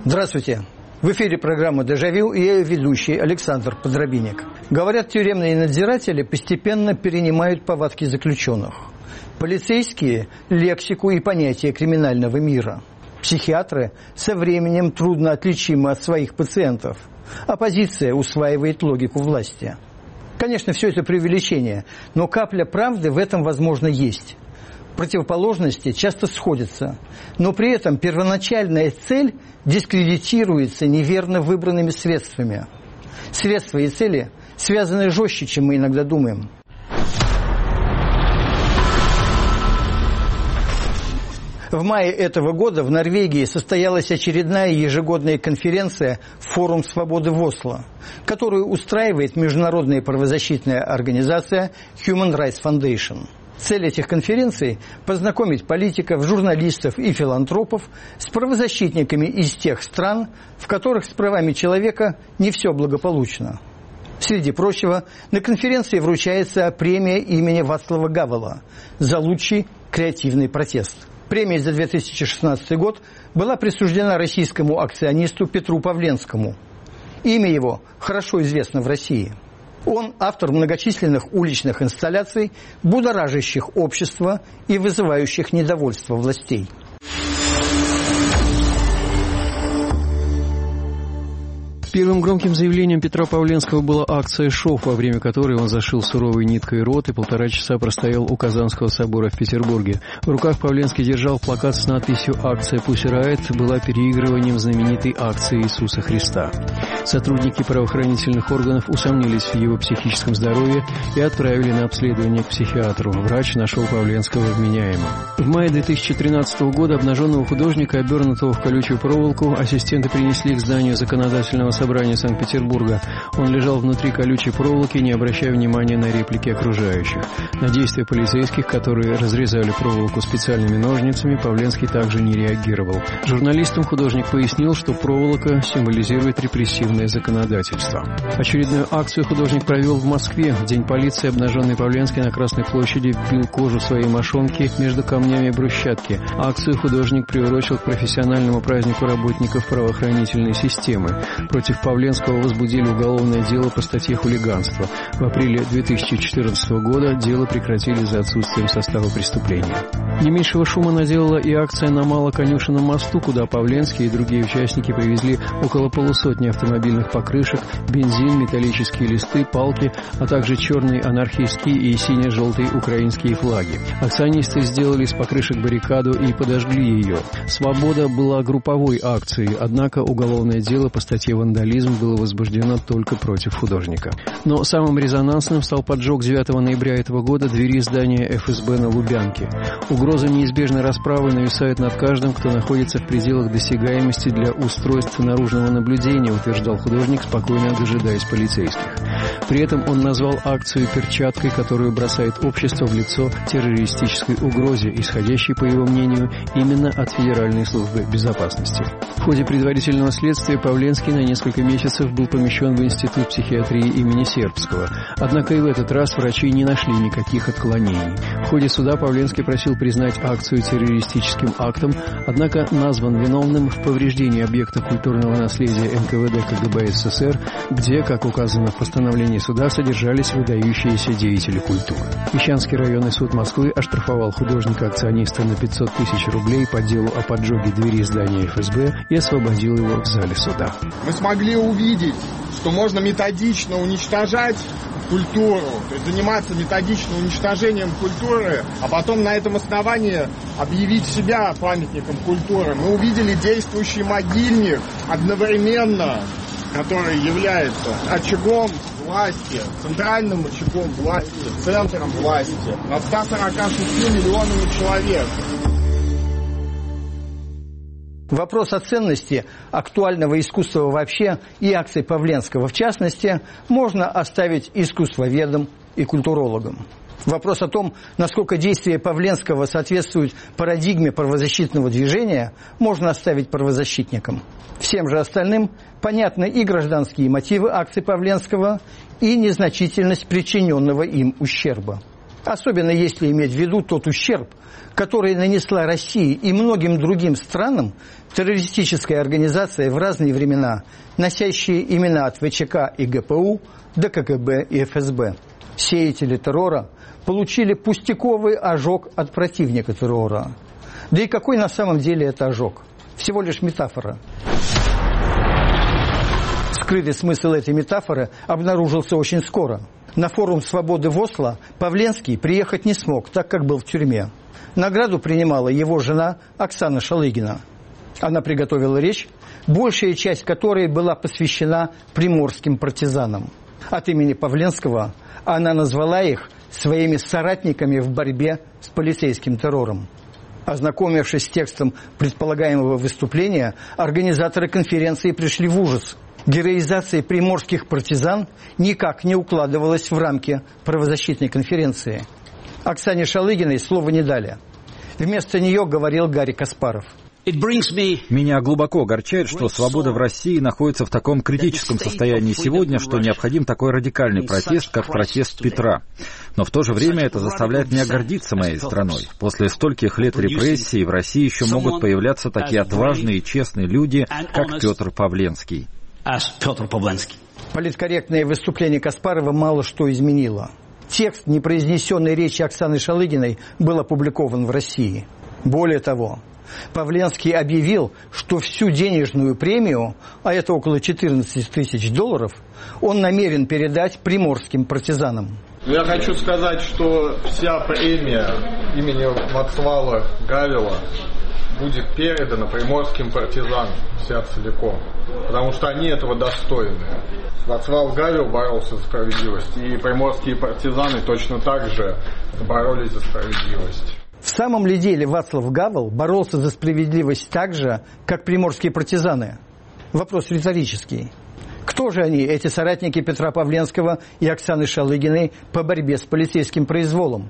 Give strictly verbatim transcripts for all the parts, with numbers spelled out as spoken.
Здравствуйте. В эфире программа «Дежавю» и я ее ведущий Александр Подробинник. Говорят, тюремные надзиратели постепенно перенимают повадки заключенных. Полицейские – лексику и понятия криминального мира. Психиатры со временем трудно отличимы от своих пациентов. Оппозиция усваивает логику власти. Конечно, все это преувеличение, но капля правды в этом, возможно, есть. Противоположности часто сходятся, но при этом первоначальная цель дискредитируется неверно выбранными средствами. Средства и цели связаны жестче, чем мы иногда думаем. В мае этого года в Норвегии состоялась очередная ежегодная конференция «Форум свободы в Осло», которую устраивает международная правозащитная организация Human Rights Foundation. Цель этих конференций – познакомить политиков, журналистов и филантропов с правозащитниками из тех стран, в которых с правами человека не все благополучно. Среди прочего, на конференции вручается премия имени Вацлава Гавела за лучший креативный протест. Премия за две тысячи шестнадцатый год была присуждена российскому акционисту Петру Павленскому. Имя его хорошо известно в России. Он автор многочисленных уличных инсталляций, будоражащих общество и вызывающих недовольство властей. Первым громким заявлением Петра Павленского была акция «Шов», во время которой он зашил суровой ниткой рот и полтора часа простоял у Казанского собора в Петербурге. В руках Павленский держал плакат с надписью «Акция Pussy Riot» была переигрыванием знаменитой акции Иисуса Христа. Сотрудники правоохранительных органов усомнились в его психическом здоровье и отправили на обследование к психиатру. Врач нашел Павленского вменяемым. В мае две тысячи тринадцатого года обнаженного художника, обернутого в колючую проволоку, ассистенты принесли к зданию законодательного собрания собрания Санкт-Петербурга. Он лежал внутри колючей проволоки, не обращая внимания на реплики окружающих. На действия полицейских, которые разрезали проволоку специальными ножницами, Павленский также не реагировал. Журналистам художник пояснил, что проволока символизирует репрессивное законодательство. Очередную акцию художник провел в Москве. В день полиции обнаженный Павленский на Красной площади вбил кожу своей мошонки между камнями брусчатки. Акцию художник приурочил к профессиональному празднику работников правоохранительной системы. Против Павленского возбудили уголовное дело по статье «Хулиганство». В апреле две тысячи четырнадцатого года дело прекратили за отсутствием состава преступления. Не меньшего шума наделала и акция на Малоконюшенном мосту, куда Павленский и другие участники привезли около полусотни автомобильных покрышек, бензин, металлические листы, палки, а также черные анархистские и сине-желтые украинские флаги. Акционисты сделали из покрышек баррикаду и подожгли ее. «Свобода» была групповой акцией, однако уголовное дело по статье «Вандализм» было возбуждено только против художника. Но самым резонансным стал поджог девятого ноября этого года двери здания эф эс бэ на Лубянке. Угроза неизбежной расправы нависает над каждым, кто находится в пределах досягаемости для устройств наружного наблюдения, утверждал художник, спокойно дожидаясь полицейских. При этом он назвал акцию перчаткой, которую бросает общество в лицо террористической угрозе, исходящей, по его мнению, именно от Федеральной службы безопасности. В ходе предварительного следствия Павленский на несколько месяцев был помещен в Институт психиатрии имени Сербского. Однако и в этот раз врачи не нашли никаких отклонений. В ходе суда Павленский просил признать акцию террористическим актом, однако назван виновным в повреждении объекта культурного наследия эн ка вэ дэ ка гэ бэ эс эс эс эр, где, как указано в постановлении суда, содержались выдающиеся деятели культуры. Мещанский районный суд Москвы оштрафовал художника-акциониста на пятьсот тысяч рублей по делу о поджоге двери здания эф эс бэ и освободил его в зале суда. Мы смогли увидеть, что можно методично уничтожать культуру, то есть заниматься методичным уничтожением культуры, а потом на этом основании объявить себя памятником культуры. Мы увидели действующий могильник одновременно, который является очагом власти, центральным очагом власти, центром власти над ста сорока шестью миллионами человек. Вопрос о ценности актуального искусства вообще и акций Павленского в частности можно оставить искусствоведам и культурологам. Вопрос о том, насколько действия Павленского соответствуют парадигме правозащитного движения, можно оставить правозащитникам. Всем же остальным понятны и гражданские мотивы акций Павленского, и незначительность причиненного им ущерба. Особенно если иметь в виду тот ущерб, который нанесла России и многим другим странам террористическая организация в разные времена, носящие имена от вэ че ка и гэ пэ у до ка гэ бэ и эф эс бэ. Сеятели террора получили пустяковый ожог от противника террора. Да и какой на самом деле это ожог? Всего лишь метафора. Скрытый смысл этой метафоры обнаружился очень скоро. На форум свободы в Осло Павленский приехать не смог, так как был в тюрьме. Награду принимала его жена Оксана Шалыгина. Она приготовила речь, большая часть которой была посвящена приморским партизанам. От имени Павленского она назвала их своими соратниками в борьбе с полицейским террором. Ознакомившись с текстом предполагаемого выступления, организаторы конференции пришли в ужас. Героизация приморских партизан никак не укладывалась в рамки правозащитной конференции. Оксане Шалыгиной слова не дали. Вместо нее говорил Гарри Каспаров. Меня глубоко огорчает, что свобода в России находится в таком критическом состоянии сегодня, что необходим такой радикальный протест, как протест Петра. Но в то же время это заставляет меня гордиться моей страной. После стольких лет репрессий в России еще могут появляться такие отважные и честные люди, как Петр Павленский. Политкорректное выступление Каспарова мало что изменило. Текст непроизнесенной речи Оксаны Шалыгиной был опубликован в России. Более того, Павленский объявил, что всю денежную премию, а это около четырнадцать тысяч долларов, он намерен передать приморским партизанам. Я хочу сказать, что вся премия имени Вацлава Гавела будет передана приморским партизанам, вся целиком, потому что они этого достойны. Вацлав Гавел боролся за справедливость, и приморские партизаны точно так же боролись за справедливость. В самом ли деле Вацлав Гавел боролся за справедливость так же, как приморские партизаны? Вопрос риторический. Кто же они, эти соратники Петра Павленского и Оксаны Шалыгиной, по борьбе с полицейским произволом?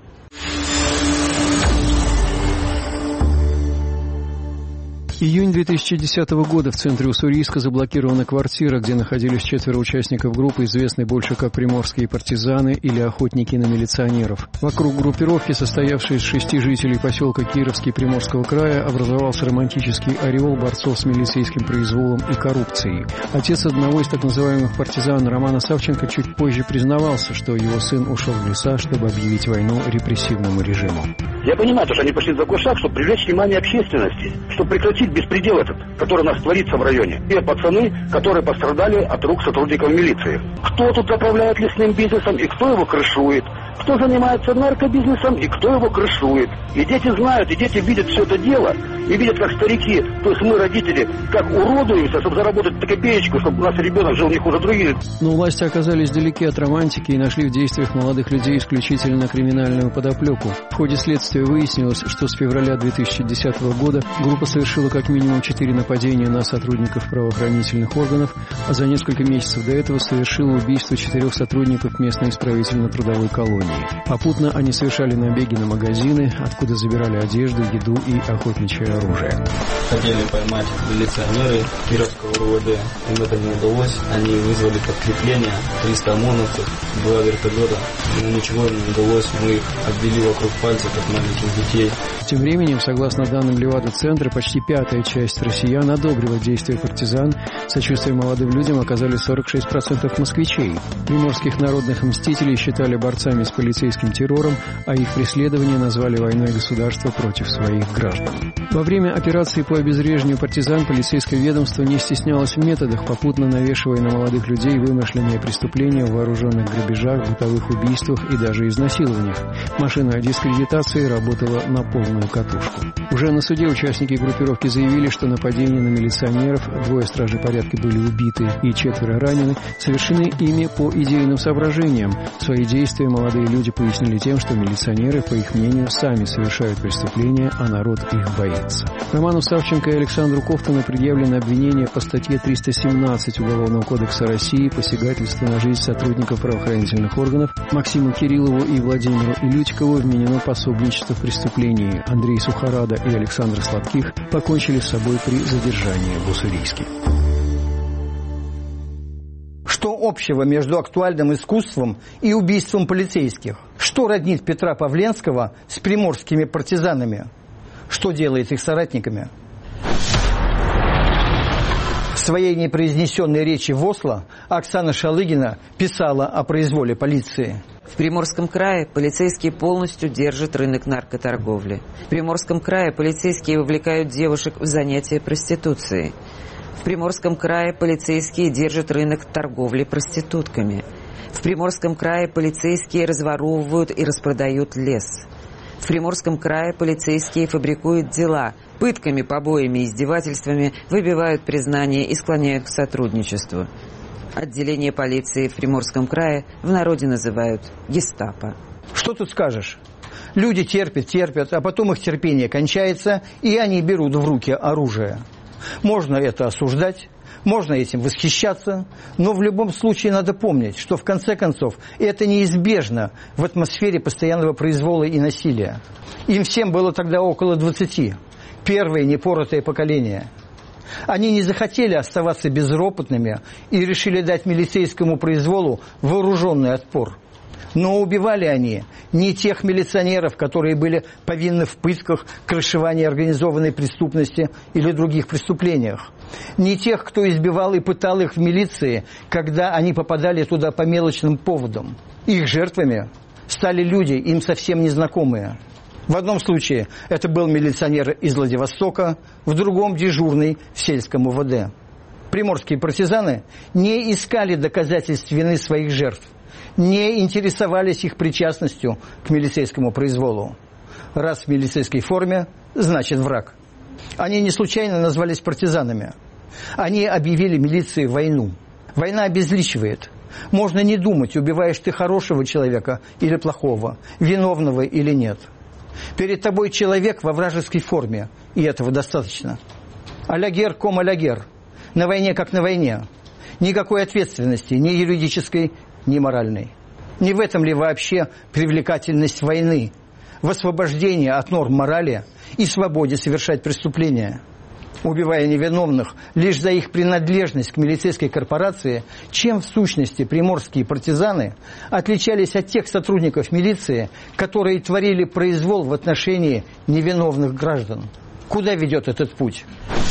Июнь две тысячи десятого года. В центре Уссурийска заблокирована квартира, где находились четверо участников группы, известной больше как приморские партизаны или охотники на милиционеров. Вокруг группировки, состоявшей из шести жителей поселка Кировский Приморского края, образовался романтический ореол борцов с милицейским произволом и коррупцией. Отец одного из так называемых партизан, Романа Савченко, чуть позже признавался, что его сын ушел в леса, чтобы объявить войну репрессивному режиму. Я понимаю, что они пошли за такой шаг, чтобы привлечь внимание общественности, чтобы прекратить беспредел этот, который у нас творится в районе. Те пацаны, которые пострадали от рук сотрудников милиции. Кто тут заправляет лесным бизнесом и кто его крышует? Кто занимается наркобизнесом и кто его крышует? И дети знают, и дети видят все это дело, и видят, как старики, то есть мы, родители, как уродуемся, чтобы заработать копеечку, чтобы у нас ребенок жил не хуже других. Но власти оказались далеки от романтики и нашли в действиях молодых людей исключительно криминальную подоплеку. В ходе следствия выяснилось, что с февраля две тысячи десятого года группа совершила как минимум четыре нападения на сотрудников правоохранительных органов, а за несколько месяцев до этого совершила убийство четырех сотрудников местной исправительно-трудовой колонии. Попутно они совершали набеги на магазины, откуда забирали одежду, еду и охотничье оружие. Хотели поймать милиционеры Кировского эр вэ дэ. Им это не удалось. Они вызвали подкрепление, триста ОМОНовцев, два вертолета. Но ничего им не удалось. Мы их обвели вокруг пальца, как маленьких детей. Тем временем, согласно данным Левада-центра, почти пятая часть россиян одобрила действия партизан. Сочувствие молодым людям оказали сорок шесть процентов москвичей. Приморских народных мстителей считали борцами с полицейским террором, а их преследование назвали войной государства против своих граждан. Во время операции по обезвреживанию партизан полицейское ведомство не стеснялось в методах, попутно навешивая на молодых людей вымышленные преступления в вооруженных грабежах, бытовых убийствах и даже изнасилованиях. Машина дискредитации работала на полную катушку. Уже на суде участники группировки заявили, что нападения на милиционеров, двое стражей порядка были убиты и четверо ранены, совершены ими по идейным соображениям. Свои действия молодые люди пояснили тем, что милиционеры, по их мнению, сами совершают преступления, а народ их боится. Роману Савченко и Александру Ковтуну предъявлено обвинение по статье триста семнадцать Уголовного кодекса России «Посягательство на жизнь сотрудников правоохранительных органов». Максиму Кириллову и Владимиру Илютикову вменено пособничество в преступлении. Андрей Сухорада и Александр Сладких покончили с собой при задержании в Уссурийске. Что общего между актуальным искусством и убийством полицейских? Что роднит Петра Павленского с приморскими партизанами? Что делает их соратниками? В своей непроизнесенной речи в Осло Оксана Шалыгина писала о произволе полиции. В Приморском крае полицейские полностью держат рынок наркоторговли. В Приморском крае полицейские вовлекают девушек в занятия проституцией. В Приморском крае полицейские держат рынок торговли проститутками. В Приморском крае полицейские разворовывают и распродают лес. В Приморском крае полицейские фабрикуют дела, пытками, побоями и издевательствами выбивают признание и склоняют к сотрудничеству. Отделение полиции в Приморском крае в народе называют гестапо. Что тут скажешь? Люди терпят, терпят, а потом их терпение кончается, и они берут в руки оружие. Можно это осуждать, можно этим восхищаться, но в любом случае надо помнить, что в конце концов это неизбежно в атмосфере постоянного произвола и насилия. Им всем было тогда около двадцати, первое непоротое поколение. Они не захотели оставаться безропотными и решили дать милицейскому произволу вооруженный отпор. Но убивали они не тех милиционеров, которые были повинны в пытках, крышевании организованной преступности или других преступлениях. Не тех, кто избивал и пытал их в милиции, когда они попадали туда по мелочным поводам. Их жертвами стали люди, им совсем незнакомые. В одном случае это был милиционер из Владивостока, в другом дежурный в сельском УВД. Приморские партизаны не искали доказательств вины своих жертв, не интересовались их причастностью к милицейскому произволу. Раз в милицейской форме, значит враг. Они не случайно назвались партизанами. Они объявили милиции войну. Война обезличивает. Можно не думать, убиваешь ты хорошего человека или плохого, виновного или нет. Перед тобой человек во вражеской форме, и этого достаточно. Алягер ком алягер. На войне как на войне. Никакой ответственности, ни юридической, ни моральной. Не в этом ли вообще привлекательность войны? В освобождении от норм морали и свободе совершать преступления. Убивая невиновных лишь за их принадлежность к милицейской корпорации, чем в сущности приморские партизаны отличались от тех сотрудников милиции, которые творили произвол в отношении невиновных граждан? Куда ведет этот путь?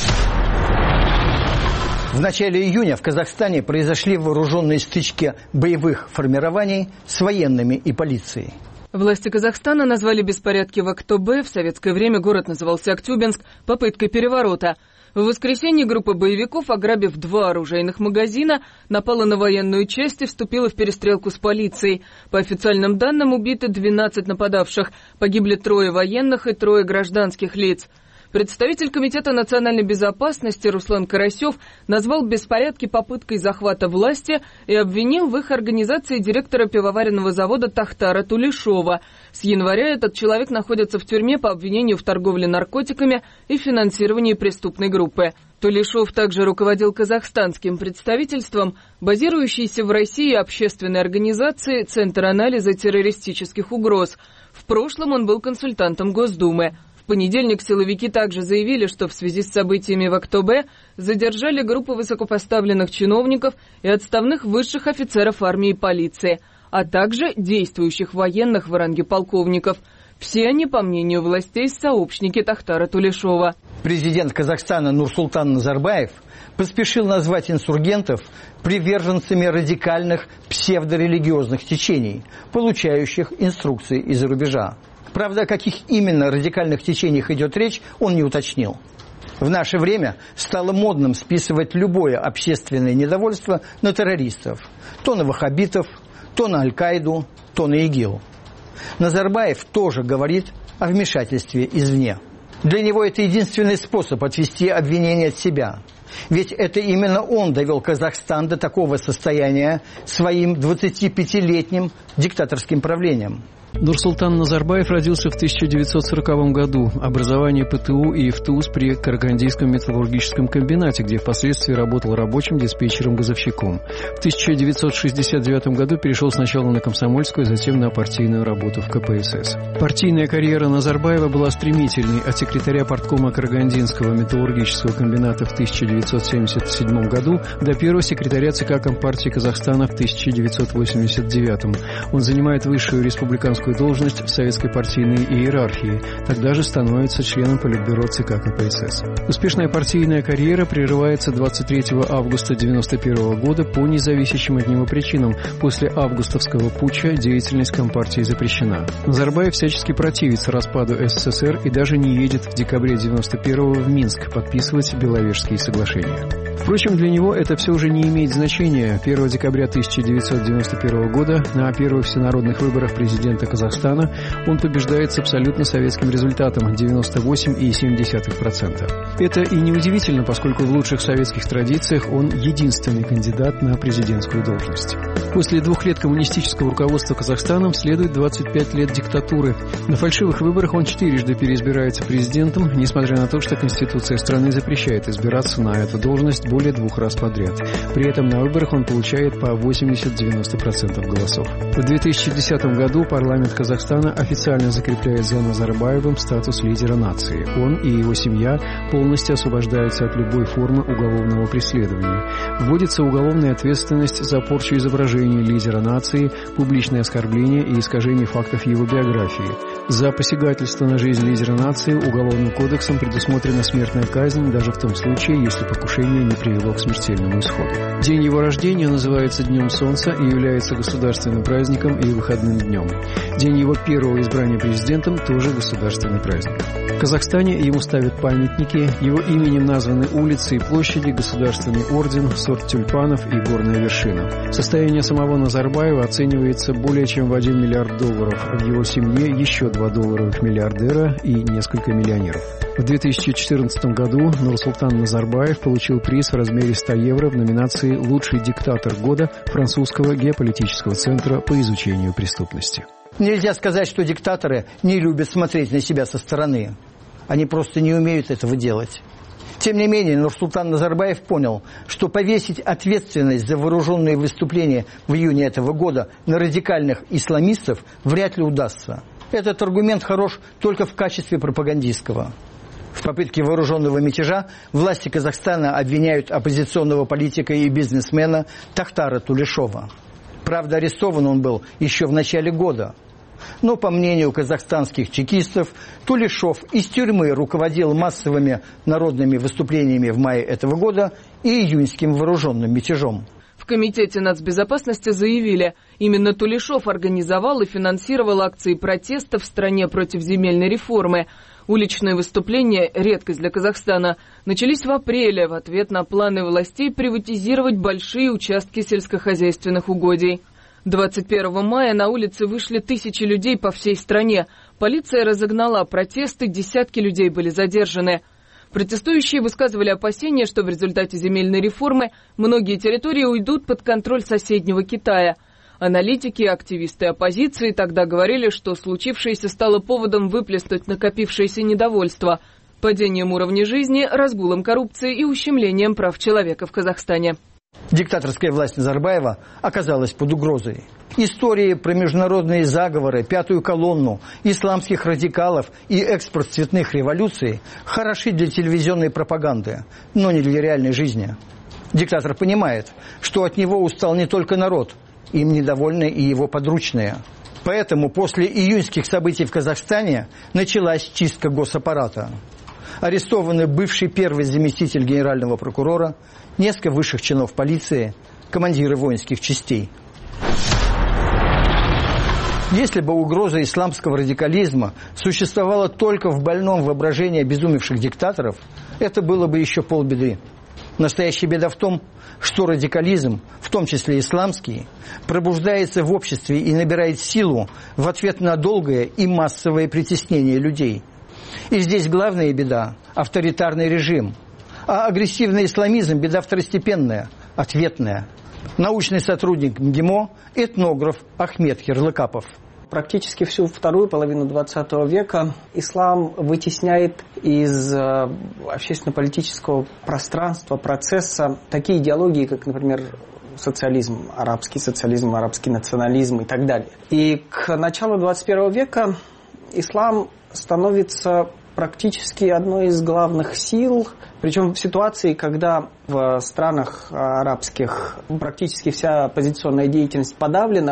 В начале июня в Казахстане произошли вооруженные стычки боевых формирований с военными и полицией. Власти Казахстана назвали беспорядки в Актобе, в советское время город назывался Актюбинск, попыткой переворота. В воскресенье группа боевиков, ограбив два оружейных магазина, напала на военную часть и вступила в перестрелку с полицией. По официальным данным, убиты двенадцать нападавших, погибли трое военных и трое гражданских лиц. Представитель Комитета национальной безопасности Руслан Карасев назвал беспорядки попыткой захвата власти и обвинил в их организации директора пивоваренного завода Тахтара Тулешова. С января этот человек находится в тюрьме по обвинению в торговле наркотиками и финансировании преступной группы. Тулешов также руководил казахстанским представительством, базирующейся в России общественной организации «Центр анализа террористических угроз». В прошлом он был консультантом Госдумы. В понедельник силовики также заявили, что в связи с событиями в Актобе задержали группу высокопоставленных чиновников и отставных высших офицеров армии и полиции, а также действующих военных в ранге полковников. Все они, по мнению властей, сообщники Тахтара Тулешова. Президент Казахстана Нурсултан Назарбаев поспешил назвать инсургентов приверженцами радикальных псевдорелигиозных течений, получающих инструкции из-за рубежа. Правда, о каких именно радикальных течениях идет речь, он не уточнил. В наше время стало модным списывать любое общественное недовольство на террористов. То на ваххабитов, то на Аль-Каиду, то на ИГИЛ. Назарбаев тоже говорит о вмешательстве извне. Для него это единственный способ отвести обвинение от себя. Ведь это именно он довел Казахстан до такого состояния своим двадцатипятилетним диктаторским правлением. Нурсултан Назарбаев родился в тысяча девятьсот сороковом году. Образование ПТУ и ИФТУС при Карагандийском металлургическом комбинате, где впоследствии работал рабочим диспетчером-газовщиком. В тысяча девятьсот шестьдесят девятом году перешел сначала на комсомольскую, затем на партийную работу в ка пэ эс эс. Партийная карьера Назарбаева была стремительной. От секретаря парткома Карагандинского металлургического комбината в тысяча девятьсот семьдесят седьмом году до первого секретаря ЦК Компартии Казахстана в тысяча девятьсот восемьдесят девятом. Он занимает высшую республиканскую высокую должность в советской партийной иерархии. Тогда же становится членом политбюро ЦК КПСС. Успешная партийная карьера прерывается двадцать третьего августа девяносто первого года по независящим от него причинам. После августовского путча деятельность Компартии запрещена. Назарбаев всячески противится распаду СССР и даже не едет в декабре девяносто первого в Минск подписывать Беловежские соглашения. Впрочем, для него это все уже не имеет значения. первого декабря тысяча девятьсот девяносто первого года на первых всенародных выборах президента Казахстана он побеждает с абсолютно советским результатом – девяносто восемь целых семь десятых процента. Это и неудивительно, поскольку в лучших советских традициях он единственный кандидат на президентскую должность. После двух лет коммунистического руководства Казахстаном следует двадцать пять лет диктатуры. На фальшивых выборах он четырежды переизбирается президентом, несмотря на то, что Конституция страны запрещает избираться на эту должность более двух раз подряд. При этом на выборах он получает по восемьдесят-девяносто процентов голосов. В две тысячи десятом году парламент Казахстана официально закрепляет за Назарбаевым статус лидера нации. Он и его семья полностью освобождаются от любой формы уголовного преследования. Вводится уголовная ответственность за порчу изображений лидера нации, публичное оскорбление и искажение фактов его биографии. За посягательство на жизнь лидера нации Уголовным кодексом предусмотрена смертная казнь даже в том случае, если покушение не привело к смертельному исходу. День его рождения называется Днем Солнца и является государственным праздником и выходным днем. День его первого избрания президентом тоже государственный праздник. В Казахстане ему ставят памятники, его именем названы улицы и площади, государственный орден, сорт тюльпанов и горная вершина. Состояние самого Назарбаева оценивается более чем в один миллиард долларов, а в его семье еще два долларовых миллиардера и несколько миллионеров. В две тысячи четырнадцатом году Нурсултан Назарбаев получил приз в размере ста евро в номинации «Лучший диктатор года» французского геополитического центра по изучению преступности. Нельзя сказать, что диктаторы не любят смотреть на себя со стороны. Они просто не умеют этого делать. Тем не менее, Нурсултан Назарбаев понял, что повесить ответственность за вооруженные выступления в июне этого года на радикальных исламистов вряд ли удастся. Этот аргумент хорош только в качестве пропагандистского. В попытке вооруженного мятежа власти Казахстана обвиняют оппозиционного политика и бизнесмена Тахтара Тулешова. Правда, арестован он был еще в начале года. Но, по мнению казахстанских чекистов, Тулешов из тюрьмы руководил массовыми народными выступлениями в мае этого года и июньским вооруженным мятежом. В Комитете нацбезопасности заявили, именно Тулешов организовал и финансировал акции протеста в стране против земельной реформы. Уличные выступления, редкость для Казахстана, начались в апреле в ответ на планы властей приватизировать большие участки сельскохозяйственных угодий. двадцать первого мая на улицы вышли тысячи людей по всей стране. Полиция разогнала протесты, десятки людей были задержаны. Протестующие высказывали опасения, что в результате земельной реформы многие территории уйдут под контроль соседнего Китая. Аналитики и активисты оппозиции тогда говорили, что случившееся стало поводом выплеснуть накопившееся недовольство падением уровня жизни, разгулом коррупции и ущемлением прав человека в Казахстане. Диктаторская власть Назарбаева оказалась под угрозой. Истории про международные заговоры, пятую колонну, исламских радикалов и экспорт цветных революций хороши для телевизионной пропаганды, но не для реальной жизни. Диктатор понимает, что от него устал не только народ, им недовольны и его подручные. Поэтому после июньских событий в Казахстане началась чистка госаппарата. Арестованы бывший первый заместитель генерального прокурора, несколько высших чинов полиции, командиры воинских частей. Если бы угроза исламского радикализма существовала только в больном воображении обезумевших диктаторов, это было бы еще полбеды. Настоящая беда в том, что радикализм, в том числе исламский, пробуждается в обществе и набирает силу в ответ на долгое и массовое притеснение людей. И здесь главная беда – авторитарный режим. А агрессивный исламизм – беда второстепенная, ответная. Научный сотрудник МГИМО, этнограф Ахмед Херлыкапов. Практически всю вторую половину двадцатого века ислам вытесняет из э, общественно-политического пространства, процесса такие идеологии, как, например, социализм, арабский социализм, арабский национализм и так далее. И к началу двадцать первого века ислам становится практически одной из главных сил, причем в ситуации, когда в странах арабских практически вся оппозиционная деятельность подавлена,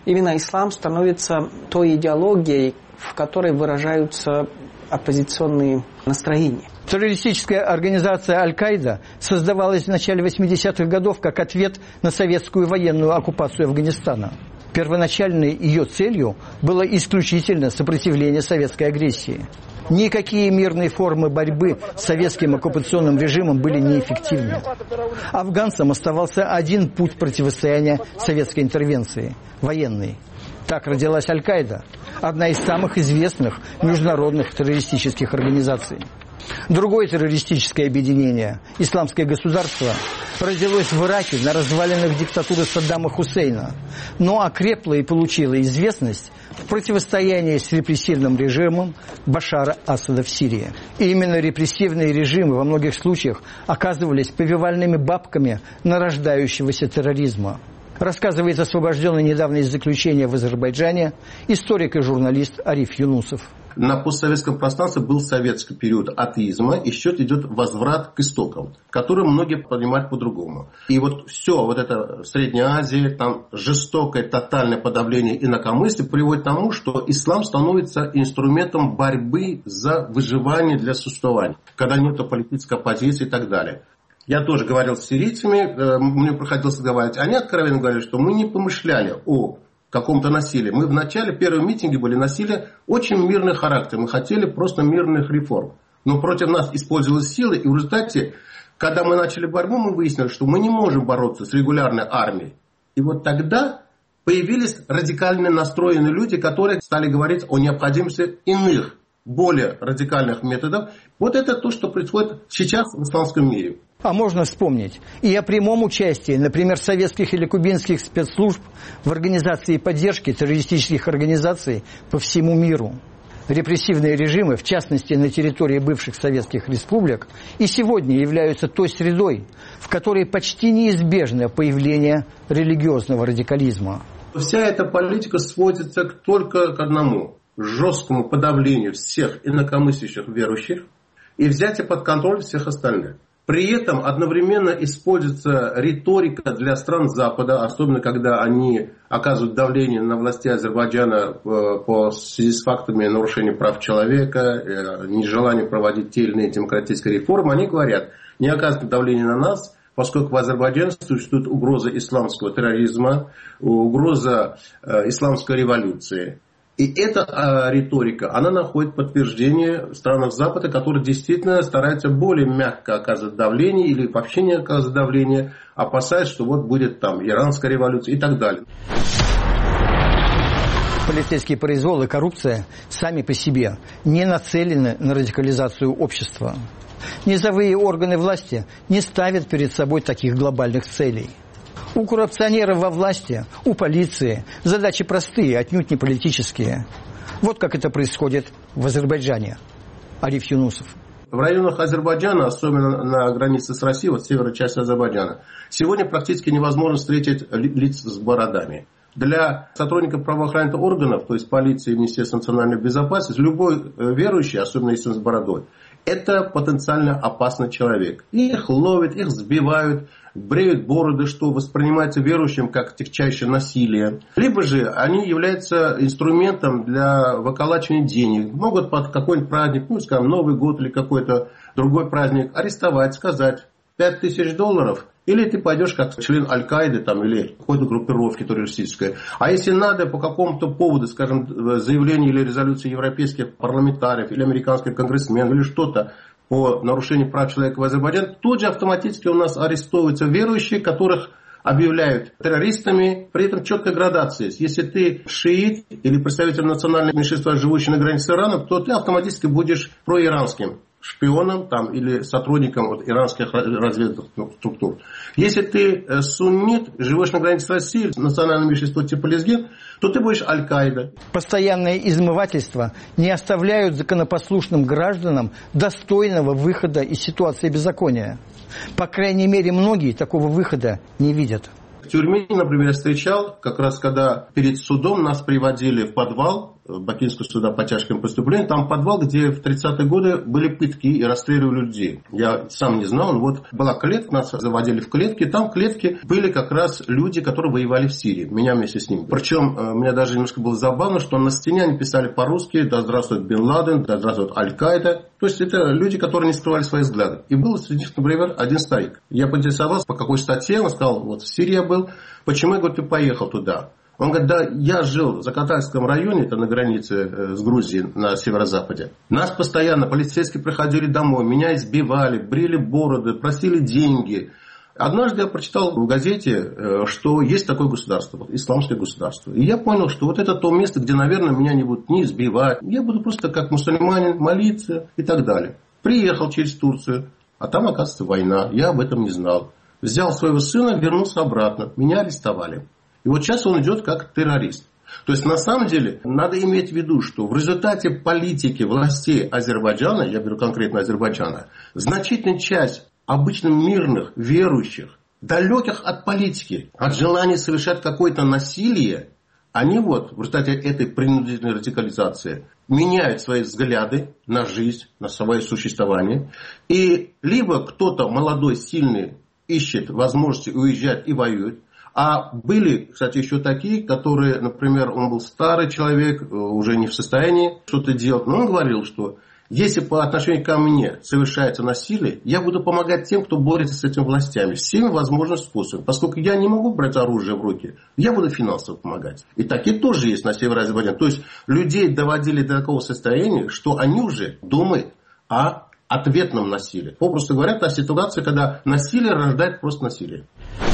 именно ислам становится той идеологией, в которой выражаются оппозиционные настроения. Террористическая организация «Аль-Каида» создавалась в начале восьмидесятых годов как ответ на советскую военную оккупацию Афганистана. Первоначальной ее целью было исключительно сопротивление советской агрессии. Никакие мирные формы борьбы с советским оккупационным режимом были неэффективны. Афганцам оставался один путь противостояния советской интервенции – военный. Так родилась Аль-Каида, одна из самых известных международных террористических организаций. Другое террористическое объединение, Исламское государство, родилось в Ираке на развалинах диктатуры Саддама Хусейна, но окрепло и получило известность в противостоянии с репрессивным режимом Башара Асада в Сирии. И именно репрессивные режимы во многих случаях оказывались повивальными бабками нарождающегося терроризма. Рассказывает освобожденный недавно из заключения в Азербайджане историк и журналист Ариф Юнусов. На постсоветском пространстве был советский период атеизма, и счет идет возврат к истокам, который многие понимают по-другому. И вот все, вот это в Средней Азии, там жестокое, тотальное подавление инакомыслия приводит к тому, что ислам становится инструментом борьбы за выживание для существования, когда нет политической оппозиции и так далее. Я тоже говорил с сирийцами, мне приходилось говорить, они откровенно говорили, что мы не помышляли о каком-то насилии. Мы в начале, первые митинги были насилие очень мирный характер. Мы хотели просто мирных реформ. Но против нас использовалась сила, и в результате, когда мы начали борьбу, мы выяснили, что мы не можем бороться с регулярной армией. И вот тогда появились радикально настроенные люди, которые стали говорить о необходимости иных, более радикальных методов. Вот это то, что происходит сейчас в исламском мире. А можно вспомнить и о прямом участии, например, советских или кубинских спецслужб в организации поддержки террористических организаций по всему миру. Репрессивные режимы, в частности на территории бывших советских республик, и сегодня являются той средой, в которой почти неизбежно появление религиозного радикализма. Вся эта политика сводится только к одному – жесткому подавлению всех инакомыслящих верующих и взятие под контроль всех остальных. При этом одновременно используется риторика для стран Запада, особенно когда они оказывают давление на власти Азербайджана по связи с фактами нарушения прав человека, нежелания проводить те или иные демократические реформы. Они говорят, не оказывайте давление на нас, поскольку в Азербайджане существует угроза исламского терроризма, угроза исламской революции. И эта а, риторика, она находит подтверждение в странах Запада, которые действительно стараются более мягко оказывать давление или вообще не оказывать давление, опасаясь, что вот будет там иранская революция и так далее. Полицейский произвол и коррупция сами по себе не нацелены на радикализацию общества. Низовые органы власти не ставят перед собой таких глобальных целей. У коррупционеров во власти, у полиции задачи простые, отнюдь не политические. Вот как это происходит в Азербайджане. Ариф Юнусов. В районах Азербайджана, особенно на границе с Россией, вот северной части Азербайджана, сегодня практически невозможно встретить лиц с бородами. Для сотрудников правоохранительных органов, то есть полиции и Министерства национальной безопасности, любой верующий, особенно если он с бородой, это потенциально опасный человек. Их ловят, их сбивают, бреют бороды, что воспринимается верующим как тягчайшее насилие. Либо же они являются инструментом для выколачивания денег. Могут под какой-нибудь праздник, ну, скажем, Новый год или какой-то другой праздник, арестовать, сказать пять тысяч долларов. Или ты пойдешь как член Аль-Каиды там, или какой-то группировки террористической. А если надо по какому-то поводу, скажем, заявление или резолюции европейских парламентариев, или американских конгрессменов, или что-то по нарушению прав человека в Азербайджане, тут же автоматически у нас арестовываются верующие, которых объявляют террористами, при этом четкая градация есть. Если ты шиит или представитель национального меньшинства, живущий на границе Ирана, то ты автоматически будешь проиранским шпионом там, или сотрудником вот, иранских разведывательных структур. Если ты суннит, живешь на границе России, национальное меньшинство типа лезгин, то ты будешь Аль-Каида. Постоянное измывательство не оставляют законопослушным гражданам достойного выхода из ситуации беззакония. По крайней мере, многие такого выхода не видят. В тюрьме, например, я встречал, как раз когда перед судом нас приводили в подвал, Бакинского суда по тяжким преступлениям, там подвал, где в тридцатые годы были пытки и расстреливали людей. Я сам не знал, вот была клетка, нас заводили в клетки, там в клетке были как раз люди, которые воевали в Сирии, меня вместе с ними. Причем меня даже немножко было забавно, что на стене они писали по-русски «Да здравствует Бен Ладен», «Да здравствует Аль-Каида». То есть это люди, которые не скрывали свои взгляды. И был среди них, например, один старик. Я поинтересовался, по какой статье, он сказал, вот в Сирии я был, почему, я говорю, ты поехал туда? Он говорит, да, я жил в Закатальском районе, это на границе с Грузией, на северо-западе. Нас постоянно полицейские приходили домой, меня избивали, брили бороды, просили деньги. Однажды я прочитал в газете, что есть такое государство, исламское государство. И я понял, что вот это то место, где, наверное, меня не будут не избивать. Я буду просто как мусульманин молиться и так далее. Приехал через Турцию, а там, оказывается, война. Я об этом не знал. Взял своего сына, вернулся обратно. Меня арестовали. И вот сейчас он идет как террорист. То есть, на самом деле, надо иметь в виду, что в результате политики властей Азербайджана, я беру конкретно Азербайджана, значительная часть обычно мирных, верующих, далеких от политики, от желания совершать какое-то насилие, они вот в результате этой принудительной радикализации меняют свои взгляды на жизнь, на свое существование. И либо кто-то молодой, сильный ищет возможности уезжать и воюет. А были, кстати, еще такие, которые, например, он был старый человек, уже не в состоянии что-то делать. Но он говорил, что если по отношению ко мне совершается насилие, я буду помогать тем, кто борется с этими властями, всеми возможными способами. Поскольку я не могу брать оружие в руки, я буду финансово помогать. И такие тоже есть на севере Азербайджана. То есть людей доводили до такого состояния, что они уже думают о ответном насилии. Попросту говоря, та ситуация, когда насилие рождает просто насилие.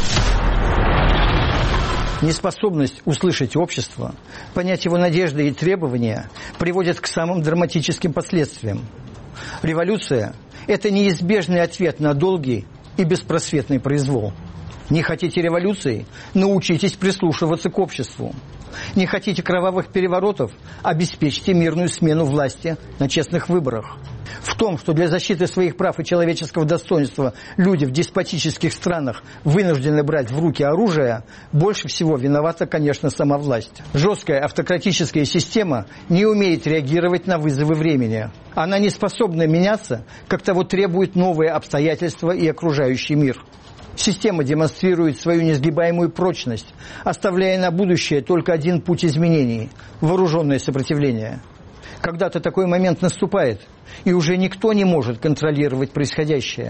Неспособность услышать общество, понять его надежды и требования приводит к самым драматическим последствиям. Революция – это неизбежный ответ на долгий и беспросветный произвол. Не хотите революции – научитесь прислушиваться к обществу. Не хотите кровавых переворотов – обеспечьте мирную смену власти на честных выборах. В том, что для защиты своих прав и человеческого достоинства люди в деспотических странах вынуждены брать в руки оружие, больше всего виновата, конечно, сама власть. Жесткая автократическая система не умеет реагировать на вызовы времени. Она не способна меняться, как того требуют новые обстоятельства и окружающий мир. Система демонстрирует свою несгибаемую прочность, оставляя на будущее только один путь изменений – вооруженное сопротивление. Когда-то такой момент наступает, и уже никто не может контролировать происходящее.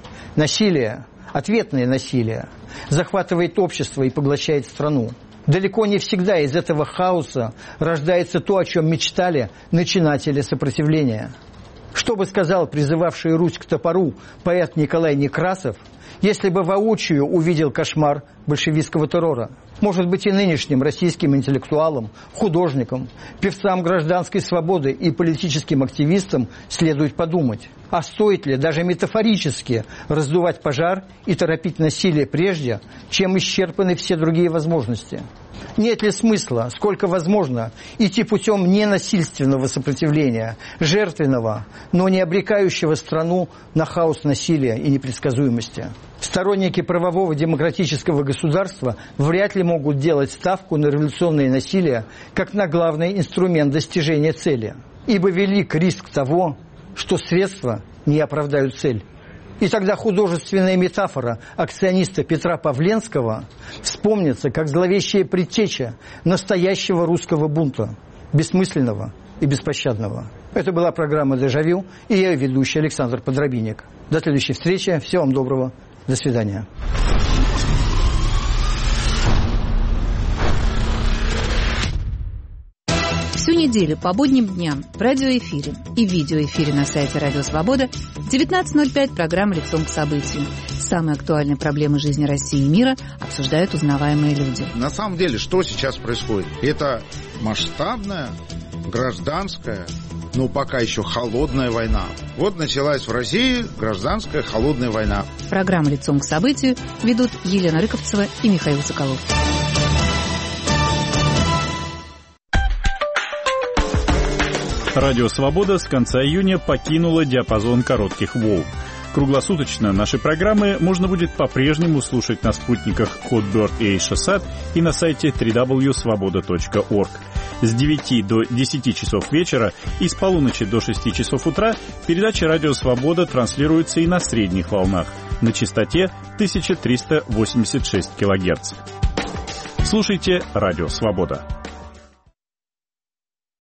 Насилие, ответное насилие, захватывает общество и поглощает страну. Далеко не всегда из этого хаоса рождается то, о чем мечтали начинатели сопротивления. Что бы сказал призывавший Русь к топору поэт Николай Некрасов, если бы воочию увидел кошмар большевистского террора? Может быть, и нынешним российским интеллектуалам, художникам, певцам гражданской свободы и политическим активистам следует подумать, а стоит ли даже метафорически раздувать пожар и торопить насилие прежде, чем исчерпаны все другие возможности? Нет ли смысла, сколько возможно, идти путем ненасильственного сопротивления, жертвенного, но не обрекающего страну на хаос насилия и непредсказуемости? Сторонники правового демократического государства вряд ли могут делать ставку на революционное насилие как на главный инструмент достижения цели, ибо велик риск того, что средства не оправдают цель. И тогда художественная метафора акциониста Петра Павленского вспомнится как зловещая предтеча настоящего русского бунта, бессмысленного и беспощадного. Это была программа «Дежавю», и я ведущий Александр Подробинник. До следующей встречи. Всего вам доброго. До свидания. Всю неделю по будним дням в радиоэфире и видеоэфире на сайте Радио Свобода в девятнадцать ноль пять программа «Лицом к событию». Самые актуальные проблемы жизни России и мира обсуждают узнаваемые люди. На самом деле, что сейчас происходит? Это масштабная, гражданская, но пока еще холодная война. Вот началась в России гражданская холодная война. Программу «Лицом к событию» ведут Елена Рыковцева и Михаил Соколов. Радио «Свобода» с конца июня покинула диапазон коротких волн. Круглосуточно наши программы можно будет по-прежнему слушать на спутниках Hotbird и Эйшасат и на сайте дабл ю дабл ю дабл ю точка свобода точка орг. С девяти до десяти часов вечера и с полуночи до шести часов утра передача «Радио Свобода» транслируется и на средних волнах на частоте тысяча триста восемьдесят шесть килогерц. Слушайте «Радио Свобода».